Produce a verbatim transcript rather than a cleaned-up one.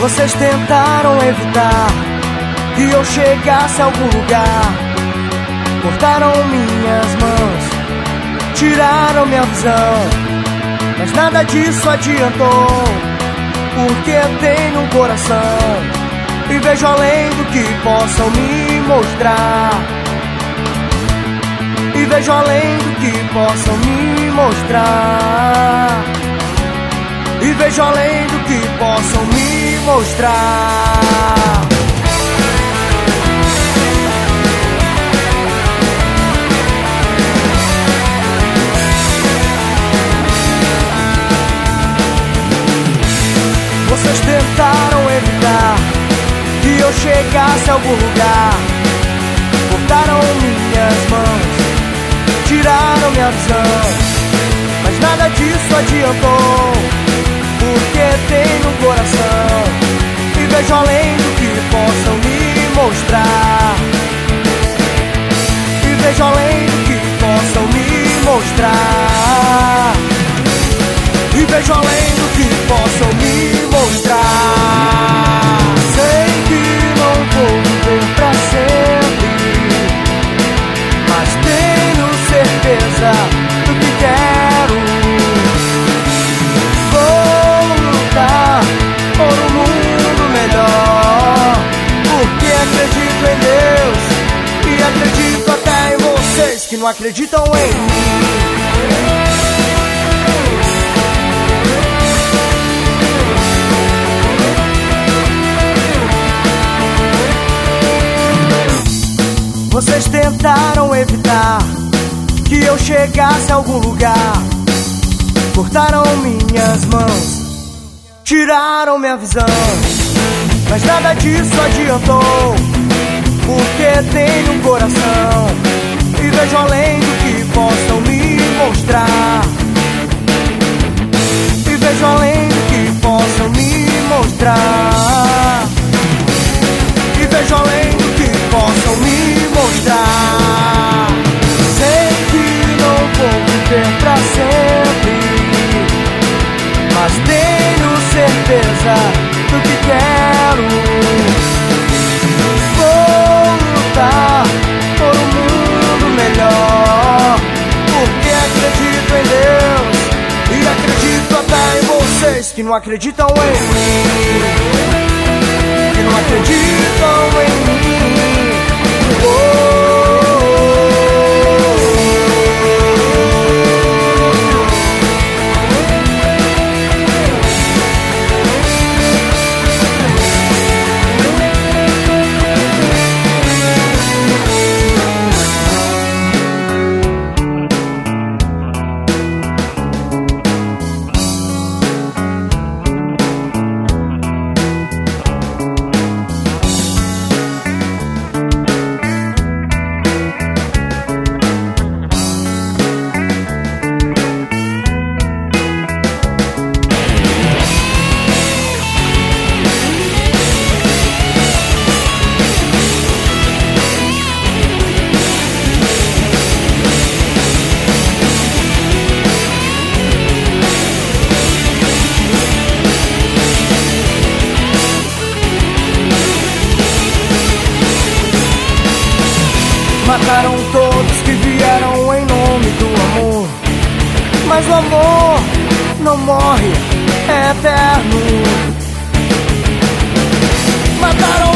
Vocês tentaram evitar que eu chegasse a algum lugar. Cortaram minhas mãos, tiraram minha visão, mas nada disso adiantou, porque tenho um coração e vejo além do que possam me mostrar. E vejo além do que possam me mostrar. E vejo além do que possam me mostrar. Vocês tentaram evitar que eu chegasse a algum lugar. Cortaram minhas mãos, tiraram minha visão, mas nada disso adiantou, porque tenho um coração e vejo além do que possam me mostrar. E vejo além do que possam me mostrar. E vejo além do que possam me mostrar. Sei que não vou viver pra sempre, mas tenho certeza do que quero. Vou lutar por um mundo melhor, porque acredito em Deus e acredito até em vocês que não acreditam em mim. Vocês tentaram evitar que eu chegasse a algum lugar. Cortaram minhas mãos, tiraram minha visão, mas nada disso adiantou, porque tenho um coração e vejo além do que possam me mostrar. E vejo além do que possam me mostrar. E vejo além do que possam me mostrar. Sei que não vou viver pra sempre, mas tenho certeza do que quero. Vou lutar por um mundo melhor, porque acredito em Deus e acredito até em vocês que não acreditam em mim, que não acreditam em mim. Oh. Mataram todos que vieram em nome do amor, mas o amor não morre, é eterno. Mataram